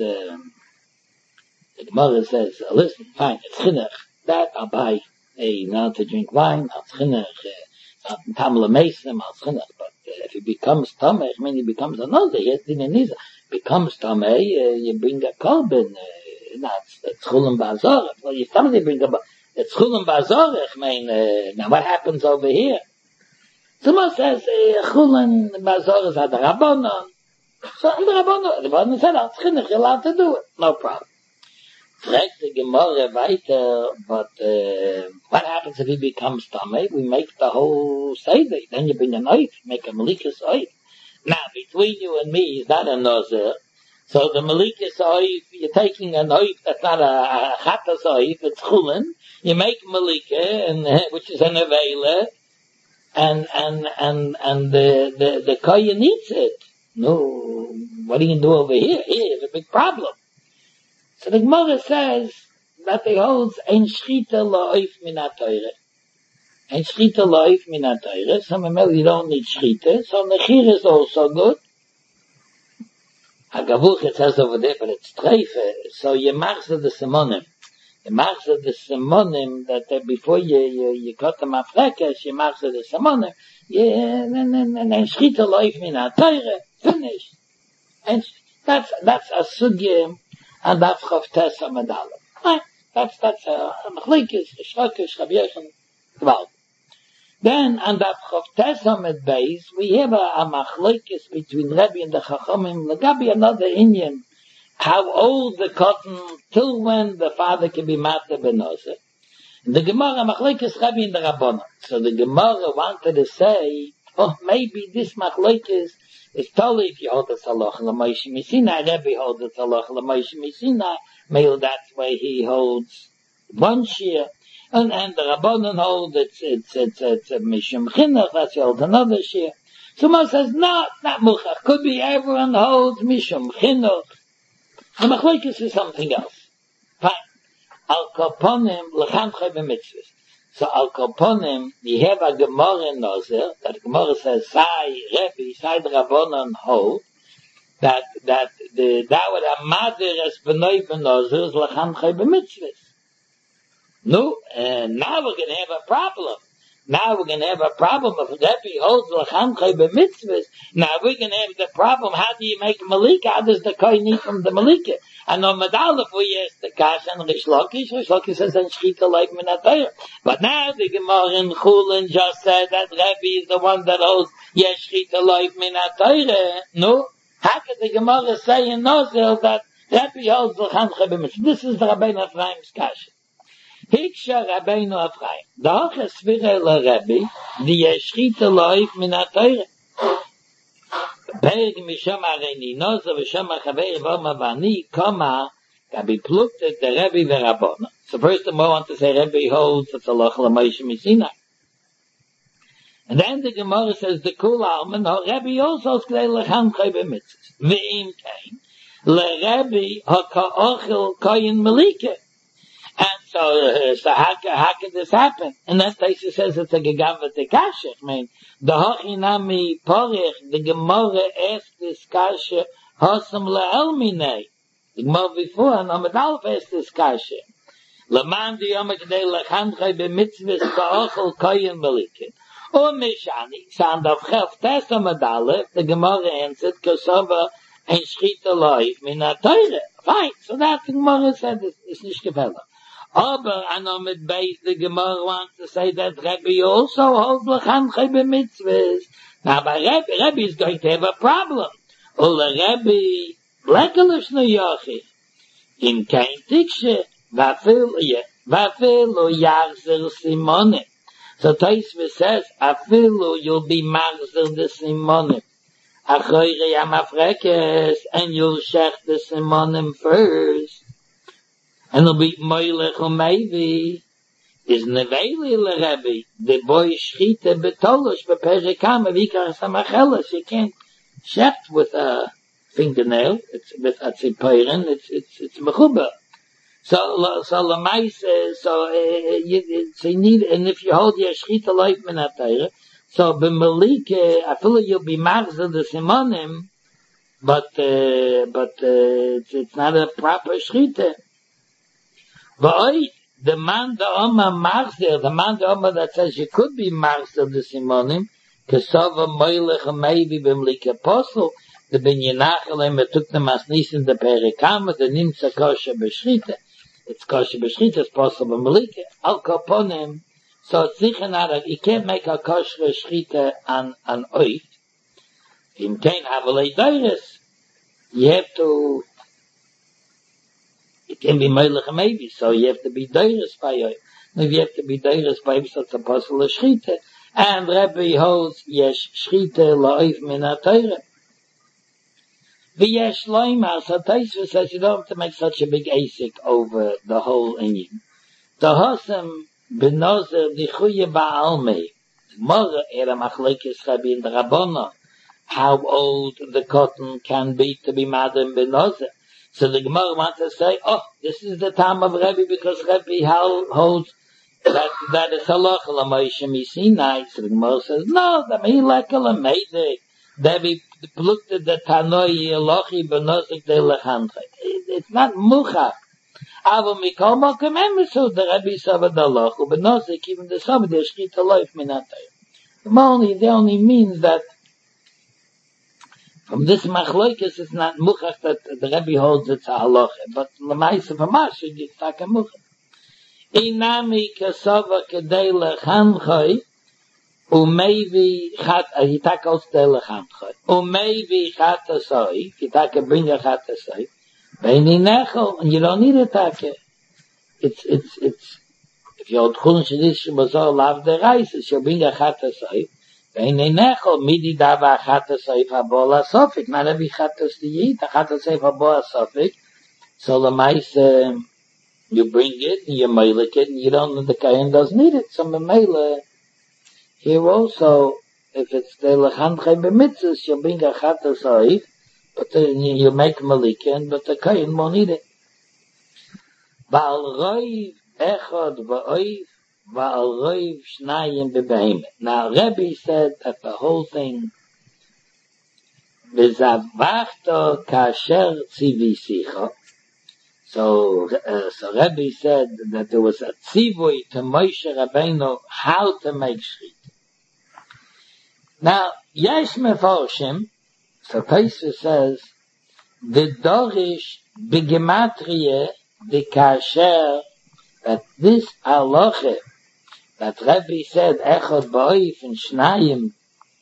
listen, fine, it's Chinuch, that I'll buy, not to drink wine, al Chinuch, Tamla Mesim, al Chinuch, but if he becomes Tameh, I mean he becomes a Nazir, yes, Dinaniza, becomes Tameh, you bring a Kolben, it's Chulam Bazar. Well, you somebody bring up it's Chulam Bazar. I mean, now what happens over here? Someone says Chulam Bazar is at the Rabbanon. So the Rabbanon said, "Al Chinuch, you're allowed to do it, no problem." Fragt the Gemara weiter, but what happens if he becomes Tameh? We make the whole Seder. Then you bring a knife, make a Malikas oif. Now between you and me, he's not a Nozer. So the Malikas oif, you're taking an oif that's not a Chatas oif, it's Chulin. You make Malika, and which is an Avela, and the Kohen eats it. No, what are you gonna do over here? Here's a big problem. So the Gemara says that they holds ein Shchita la'oif min ha'Torah. Ein Shchita la'oif min ha'Torah. So you don't need Shchita. So Nechir is also good. Hagavuch, it says over there, but it's treife. So you machzor the simonim. You machzor the simonim that before you cut them afrekes, you machzor the simonim. Yeah, and Shchita loif min ha'Torah. Finished. And that's a sugya, and that's chavtes ha'medalem. That's a machlekes, shrakish, chavyechen, gewalt. Then, on the Chavtes Amid base, we have a machlekes between Rebbe and the Chachamim, Lagabi another Indian, how old the cotton, till when the father can be matter benozer. The Gemara machlekes Rebbe and the Rabbanan. So the Gemara wanted to say, maybe this machlekes is totally if you hold the Salach L'Moshe Misina, Rebbe holds the Salach L'Moshe Misina, maybe that's why he holds one share. And the Rabbanan hold it's Mishum Chinuch, that's holds another share. Someone says, no, it's not Muchach. Could be everyone holds Mishum Chinuch. The Machlekes is something else. Fine. Al Koponim, L'cham Chai B'mitzvahs. So Al Koponim, you have a Gemara in Nozer, that the Gemara says, Sai Rebbe, Sai the Rabbanan hold, that the Dawad HaMadir as B'noi B'nozer is L'cham Chai B'mitzvahs. No, now we're going to have a problem. Now we're going to have a problem if Rebbe holds L'cham Chai B'mitzvahs. Now we're going to have the problem, how do you make Malika? How does the Kohen eat from the Malika? And on Medalef we ask the Kash and Rish Lakish says, and Shchita like min ha'Torah. But now the Gemara in Chulin just said that Rebbe is the one that holds, yes, Shchita like min ha'Torah. No, how could the Gemara say in Nozel that Rebbe holds L'cham Chai B'mitzvahs? This is the Rabbeinu Ephraim's Kash. Hiksha Rabbeinu Ephraim. Doch es vire le Rebbe, die Shchita loif min ha'Torah. Berg misham areni nozer v'sham ha'chaver v'oma v'ani koma can be plucked at the Rebbe v'Rabbana. So first of all, I want to say Rebbe holds that Salach L'Moshe Misina. And then the Gemara says the Kul Alman, Rebbe also is K'lei L'cham Chai B'mitzvahs. V'im kain, le-Rebbe ha'ka'ochel koyin Malika. And so how can this happen? And that Taisa says it's a Gegavat Kasha. I mean, the Hochinami Porich, the Gemara asked this Kasha, Hosam Le'elminei. The Gemara before, and Amid Alf asked this Kasha. Leman di Yomakdei L'cham Chai B'mitzvahs Ka'ochel Koyin Melikin. Or Mishani, sound of Chavtes Amid Alef, the Gemara answered, Kosova and Shchita Loif Min HaTorah. Fine, so that the Gemara said it's nicht gefällig. Aber Anomid Beis, the Gemara wants to say that Rebbe also holds L'cham Chai B'mitzvahs. Now, by Rebbe is going to have a problem. Ula Rebbe, lekelish no yochi. In kein tikshe, vafil yachzer simonim. So Tosfos says, afilu you'll be machzer the simonim. Achoyre yamafrekes, and you'll shech the simonim first. And it'll be moilech u'meivi. Is neveli l'Rebbe, the boy schite betolosh beperikama vikar samacheles. You can't shecht with a fingernail. It's with a tzipoiren. It's mechuba. So lamaise. So you need, and if you hold your schite life minatayre, so b'melike, I feel you'll be machzer the simonim, but it's not a proper schite. But the man the Oma Machzer, the man the Oma that says you could be Machzer the Simonim, Kesava Moilech maybe Bimlik Apostle, the Ben Yenachalem took the Masnis in the Perikama, the Nimsa Kosher Beshrita. It's Kosher Beshrita, it's possible Malika. Al Kaponim, so it's sicher you can't make a Kosher Beshrita on Oit. In Kain Havalei Dairis, you have to, it can be Melech maybe, so you have to be Deiris by you. If you have to be Deiris by you, so it's a possible Shchita. And Rebbe holds, Yesh Shchita la'oif min ha'Torah. V'yesh loimar, so Tosfos says you don't have to make such a big asik over the whole Inyan. The Hosem benozer dichuye ba'almei. Mora era machlekes Rebbe in the Rabbana. How old the cotton can be to be madam benozer. So the Gemara wants to say, this is the time of Rebbe because Rebbe holds that it's halacha l'Moshe Sinai. So the Gemara says, no, the mileka l'meidei. Rebbe looked at the Tanoi Elochi benozik de lechandre. It's not muchach. Avo mikol mokem emesu, the Rebbe savad halacha benozik, even the savad yeshchita loif minatay. The only means that from this machlokes it's not muchach that the Rebbe holds it's a halacha, but l'maisa v'masha it's like a muchach. Inami kasava kedei lechanchoi u'meivi chat, he takos de lechanchoi u'meivi chatasoi, he take a bring a chatasoi beini nechol, and you don't need a take. It's if you're tchulin shedish bazor lav de reis, you'll bring a chatasoi. Beine nechol midi dava chatas seif habola sofik. Not every chatas to eat. A chatas seif habola sofik. So the mice, you bring it and you mail it, and you don't. The kain doesn't need it. So the mail here also, if it's the lechandchay b'mitzvus, you bring a chatas seif, but you make malikin, but the kain won't need it. Ba'al roiv echad ba'oiv. Now, Rebbe said that the whole thing v'zavachto kasher tzivisicha. So Rebbe said that there was a tzivui to Moshe Rabbeinu how to make shchita. Now, yesh meforshim, so Tosfos says, the dorish b'gematria the kasher, that this halacha that Rebbe said echad ba'oif and shnayim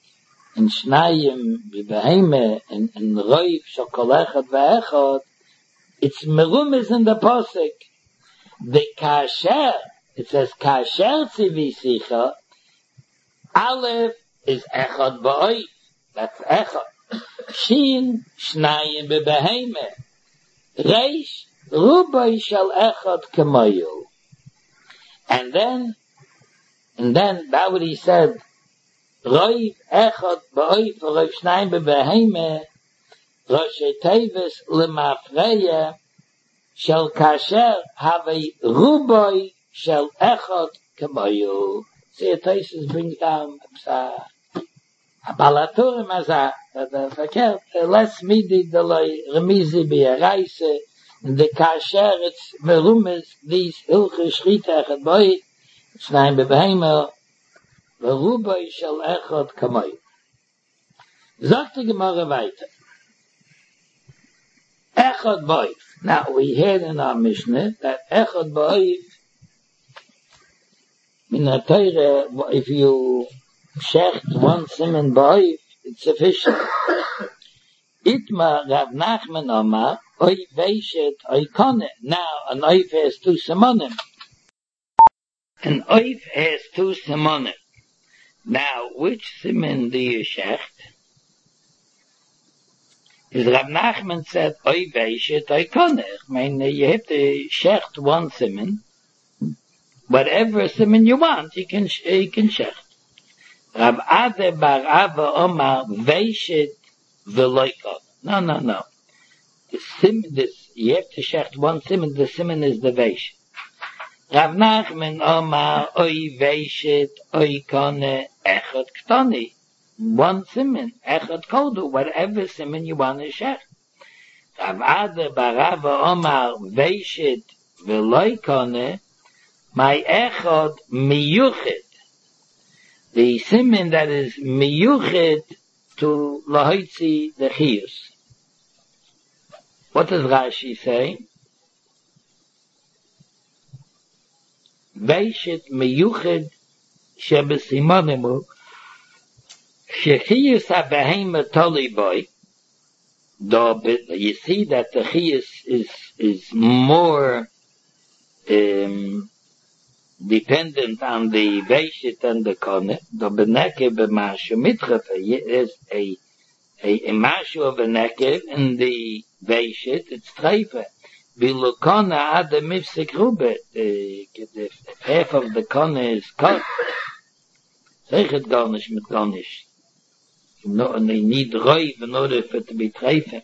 b'beheme and roif shokol echad v'echad, it's merumiz in the posik. The kasher, it says kasher tzivisicha, aleph is echad ba'oif, that's echad. Shin shnayim b'beheme, reish rubai shal echad kamayu. And then that what he said, Roiv echad ba'oif roiv shnayim b'beheme Roshei Tevis lemafreya shel kasher have ruboy shel echad kamayu. See, Tosfos brings down a balaturim as a verkehrt, less midi delay remizi b'yaraise, and the kasher it's merumes these hilche shchita echad ba'oif Shnayim b'behema, v'rubai shel echad kamay. Sagt die Gemara weiter. Echad ba'oif. Now, we heard in our Mishnah that echad ba'oif, in the Torah, if you shecht one siman ba'oif, it's sufficient. Itma Rav Nachman Omar, oy veishet, oy kone. Now, an oif has two simonim. An oif has two simonim. Now, which siman do you shecht? Is Rav Nachman said, oy veishet, oy kone. I mean, you have to shecht one siman. Whatever siman you want, you can shecht. Rav Ade bar Abba Omar, veishet v'loy kone. No. You have to shecht one siman, the siman is the veishet. Rav Nachman Omar, oy veishet, oy kone, echot ktoni. One siman, echot kodu, whatever siman you want to shecht. Rav Ade bar Abba Omar, veishet v'loy kone, my echot miyuchet. The siman that is miyuchet to lahoitzi the chiyus. What does Rashi say? Veishet miyuchet shebesimonemu shechiyus ha-behema toli boy. You see that the chiyus is more dependent on the veishet and the kone. The beneke b'mashu mitchafe is a mashu of a nekev in the veishet. It's treife. Bilukona ad the mifsik rubet. Half of the kone is cut. Sechet garnish mit garnish. No, and they need roiv in order for it to be treife.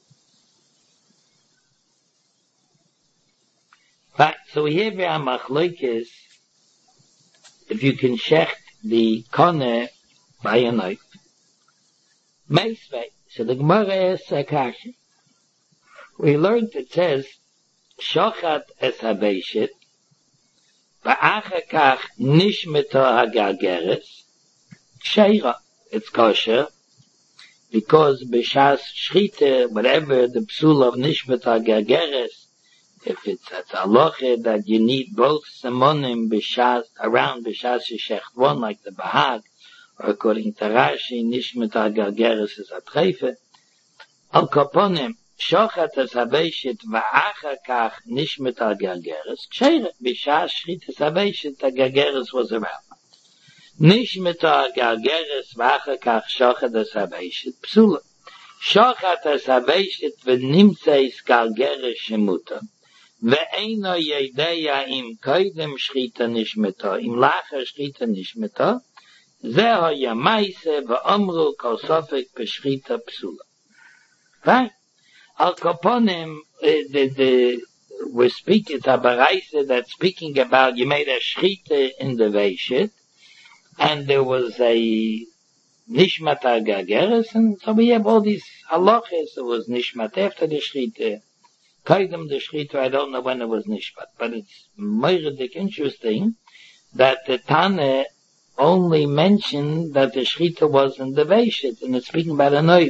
But so here we are machlokes. If you can shecht the kone by a knife. Meisvei. So the Gemara is Akashi. We learned it says, Shochat es habeishit, ba'achakach nishmeta hagageres, ksheira. It's kosher, because b'shas shchite, whatever the psul of nishmeta hagageres, if it's at halacha that you need both simonim b'shas, around b'shas shecht one, like the Bahag, or according to Rashi, nishmeta hagageres is a treife, al kaponim, shochat es habeishit va'achar kach nishmet hagageres ksheira b'shas shchitas habeishit hagageres was around. Nishmet hagageres va'achar kach shochat es habeishit psula. Shochat es habeishit v'nimtzeis galgeres shemuta ve'eino yedeya im koidem shchita nishmeta im lachar shchita nishmeta ze haya maise v'omru kol sofek b'shchita psula. Right? Al Kaponim, we're speaking, it's a baraisa that's speaking about, you made a shchita in the veishet, and there was a nishmat hagageres, and so we have all these halachas. There was nishmat after the shchita, kaidem the shchita, I don't know when it was nishmat, but it's meiredik interesting that the Tane only mentioned that the shchita was in the veishet, and it's speaking about a knife.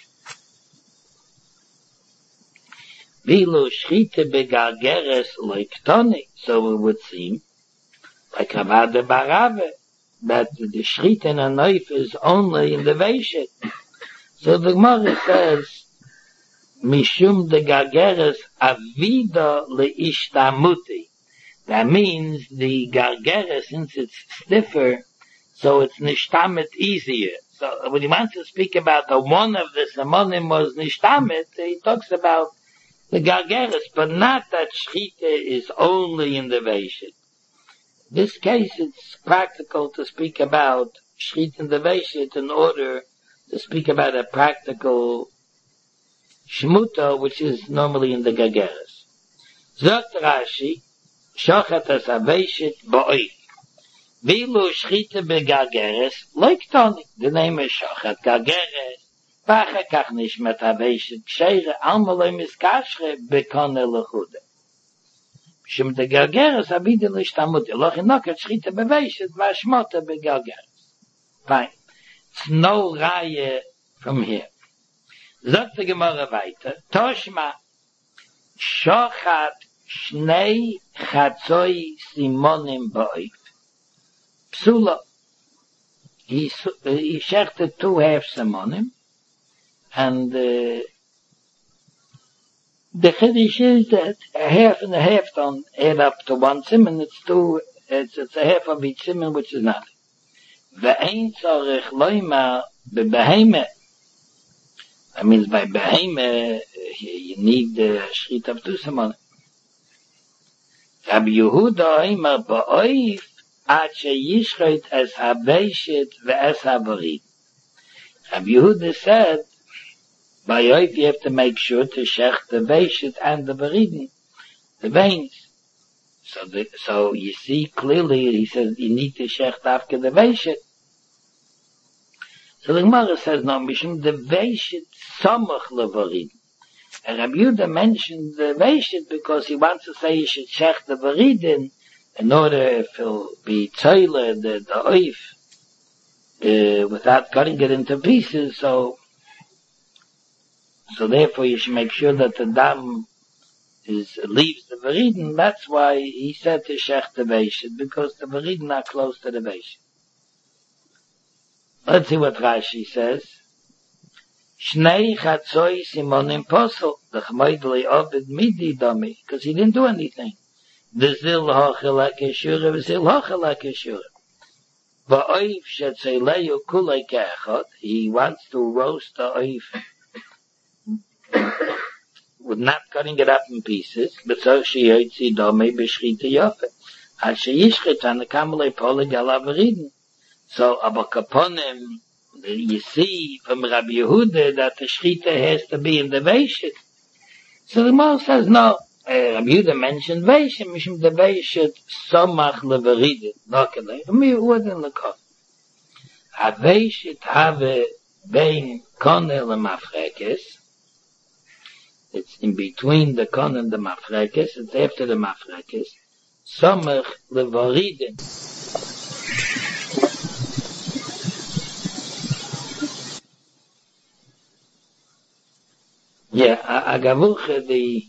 Vilu shchite begageres loiktoni. So it would seem, like Havada Barave, that the shchite in a knife is only in the veishet. So the Gemara says, Mishum de gageres avida leishtamuti. That means the gargeres, since it's stiffer, so it's nishtamet easier. So when he wants to speak about the one of the simonim was nishtamet, he talks about the gargeres, but not that shchita is only in the veishet. In this case, it's practical to speak about shchita in the veishet in order to speak about a practical shmuta, which is normally in the gargeres. Zogt Rashi, shochat es haveishet ba'oif. Vilu shchita begargeres loiktoni. The name is shochat gargeres. Vacha kach nishmet haveishet ksheira almaloi miskashre bekone lechude. Shim de gargeres abide l'ishtamuti. Loch inoket shchita beveishet vashmota begargeres. Fine. It's no raya from here. Zot the Gemara weiter. Toshma shochat shnei chatzoi simonim ba'oif. Psula. he shechted 2 halves on him, and the Chiddush is that a half and a half don't add up to 1 siman, it's a half of each siman, which is nothing. Ve'ein tzorech loima bebeheime. That means by beheime, you need the shrit of 2 siman. Rabbi Yehuda oimer ba'oif ad sheyishchot es habeshet ve'es habarid. Rabbi Yehuda said, by oif you have to make sure to shech the beshet and the bariden, the veins. So you see clearly, he says, you need to shech after the beshet. So the Gemara says, no, mishum the beshet samach levarid. And Rabbi Yehuda mentioned the beshet because he wants to say you should shech the bariden in order if it'll be tzoyle, the oif, without cutting it into pieces. So therefore you should make sure that the dam leaves the bariden. That's why he said to shech the beshet, because the bariden are close to the beshet. Let's see what Rashi says. Shnei chatzoi simonim posel. The chmoidli obed midi domi. Because he didn't do anything. The zil hachela keshura, the zil hachela keshura. Va'oif shetzeileyu kulei ke'echot. He wants to roast the oif with not cutting it up in pieces. But so she yotzi domi b'shchita yofet. Al sheyishchit an kamelei polig ala v'riden. So, aber kaponim, you see from Rabbi Yehuda that the shchita has to be in the Veishet. So the Gemara says, no, Rabbi Yehuda mentioned Veishet, mishum the Veishet somach levaridit, nokelei, mi Yehuda lekot. Ha Veishet have bein koneh lemafrekes, it's in between the koneh and the mafrekes, it's after the mafrekes, somach levaridit. Yeah, Agavucha,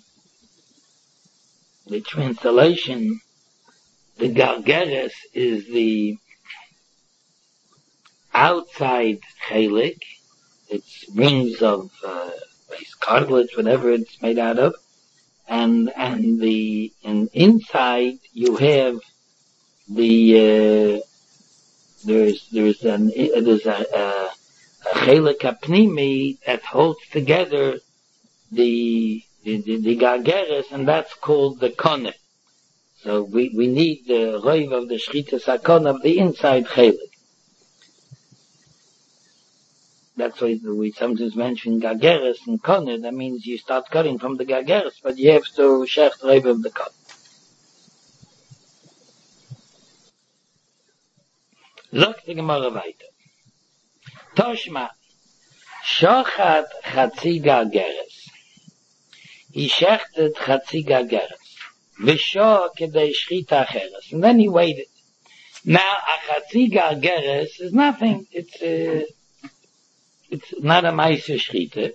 the translation, the Gargeres is the outside chelik. It's rings of cartilage, whatever it's made out of, and inside you have the there's a chelik apnimi that holds together the gargeres, and that's called the koneh. So we need the roiv of the shchita sakon of the inside chelik. That's why we sometimes mention gargeres and koneh. That means you start cutting from the gargeres, but you have to shech the roiv of the koneh. Sagt die Gemara weiter. Toshma, shochat chatzi gargeres. He shechted chatzi gargeres. V'sho kedei shchita acheres. And then he waited. Now, a chatzi gargeres is nothing. It's not a meise shchita.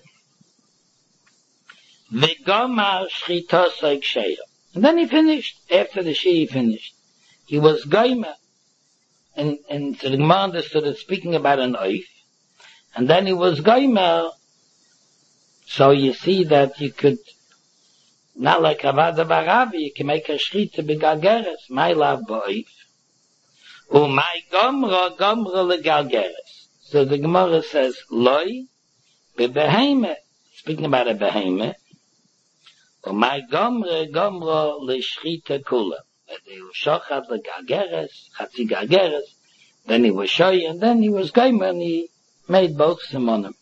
V'gomar shchita soik sheira. And then he finished. After the she, he finished. He was gomer. And so the Gemara understood it speaking about an oif. And then he was gomer. So you see that you could, not like Avada Baravi, you can make a shchita begargeres. My love ba'oif. My gomra legargeres. So the Gemara says, Loi bebeheime. Speaking about a beheime. My gomra leshchita kula. He was shochat legargeres, chatzi gargeres. Then he was shoy, and then he was gomer, and he made both simonim.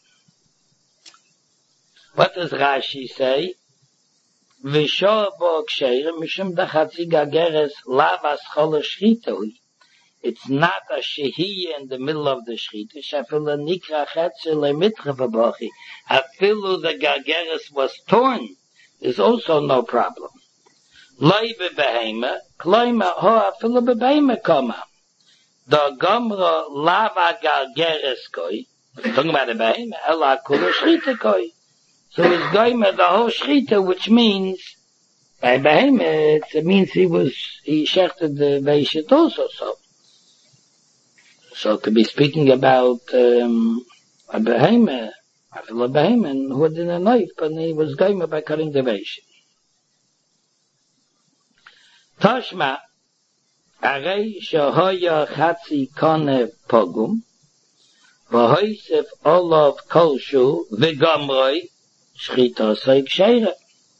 What does Rashi say? V'sho bo ksheira mishum da chatzi gargeres lavas chol shchita. It's not a shehiyah in the middle of the shchita. Shafilu nikra chetzer lemitra v'bochi. Afilu the gargeres was torn. There's also no problem. Loi bebeheime, kloima ho afilu bebeheime koma. The gomra lava gargeres koi. Talking about the beheime, ela kula shchita koi. So it's goyma the whole shchita, which means by beheime it means he shechted the beishet also. So to be speaking about a behemoth, a behemoth who had a knife, but he was going by cutting the vase. Tashma, Arei Shahoya Chatzi Kone Pogum, Vahoisef Olav Kolshu, Vigamroi, Shchita Soik Sheire.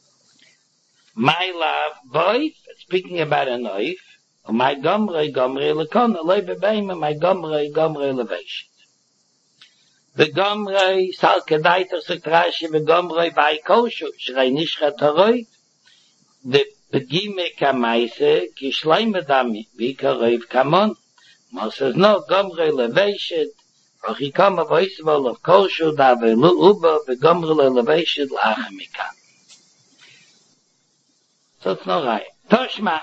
My love, boy, speaking about a knife, my Gomroi Lekone, Lebe Beime, my Gomroi Levation. Vigamroi, Salkedaita Sektrashi, Vigamroi by Kolshu, Shrei Nishcha Toroi, the Begime Kamaise, Kishleime Dami, Vikarev Kamon. Mos says no, Gomre Leveshet, Ochikama Voisval of Kolshu, Dave Uba, Begomre Leveshet, Lachemika. So it's no right. Toshma,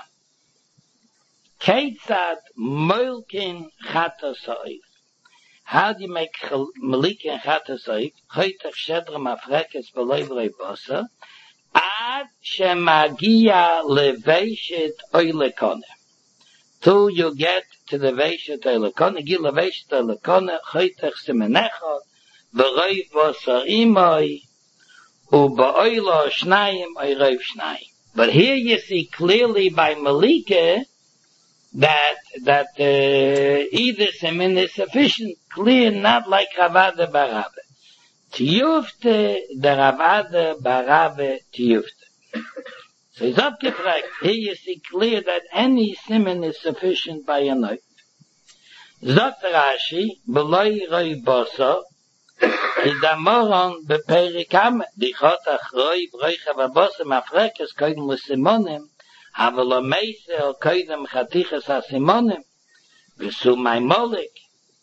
Keitzad Moilkin Chatasoif. How do you make Melikin Chatasoif? Choytach Shedra Mafrekes Beloivrei Bosa, Ad Shemagia Leveshet Oilekone. Till you get to the Veshet Oilekone, Gil Leveshet Oilekone, Choytech Semenecha, Beroi Bosa Imoi, Ubaoilo Shnayim, Oirev Shnayim. But here you see clearly by Malika that either semen is sufficient, clear, not like Ravada Barabe. Tiyufte, the Ravada Barabe Tiyufte. So it's abgefragt. Here you see clear that any semen is sufficient by a knife. Zot Rashi, Beloi Roi Boso, Hidamoron Beperikam, Dichotach Roi Broicha Vabosa Mafrekes Koidem Usimonim, Havelo Meise or Koidem Chatichas HaSimonim, Visu Mai Molik,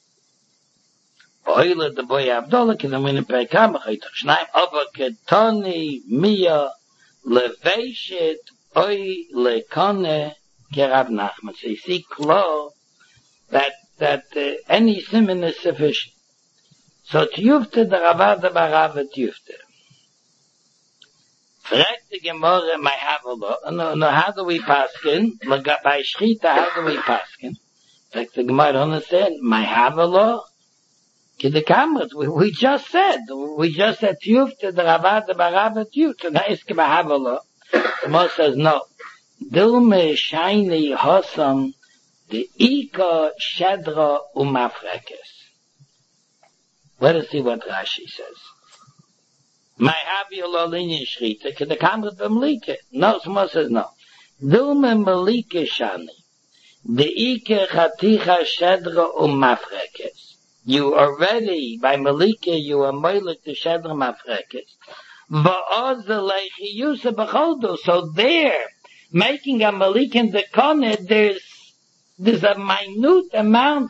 Oile de Boy Abdollah, Kedamine Perikam, Choytach Shnayim, Oba Ketoni Mia, Leveshet Oi Lekone Kerav Nachman. So you see clear that any semen is sufficient. So Tiyufte the Ravada Barava Tiyufte. Fragt the Gemara, my Havelo. No, how do we paskin? By Shchita, how do we paskin? Fragt the Gemara, understand? My Havelo? The cameras, we just said Tiyufte the Ravada Barava Tiyufte. Now it's Kema Havelo. The Moshe says no. Dilme Shaini Hosam the Ika Shedra Umafrekes. Let us see what Rashi says. My Havi Ololin Shrita, the Kamrat B'Melike. No, Moshe says no. Dilme Melike Shani the Ika Chaticha Shedra Umafrekes. You already, by Melike, you are Moilik to Shedra Mafrekes. So there, making a Malik in the corner, there's a minute amount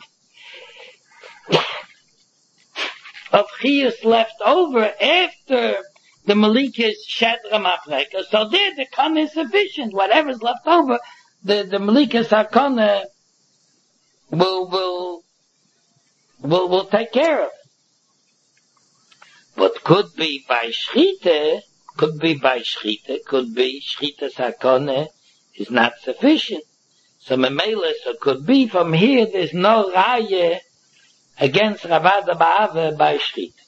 of chiyus left over after the Malik is Shedra Mafrekes. So there, the corner is sufficient. Whatever's left over, the Malik is HaKoneh will take care of it. But could be by Shchita, could be Shchita Sakone is not sufficient. So Memele, so could be from here, there's no Raya against Ravada Ba'ava by Shchita.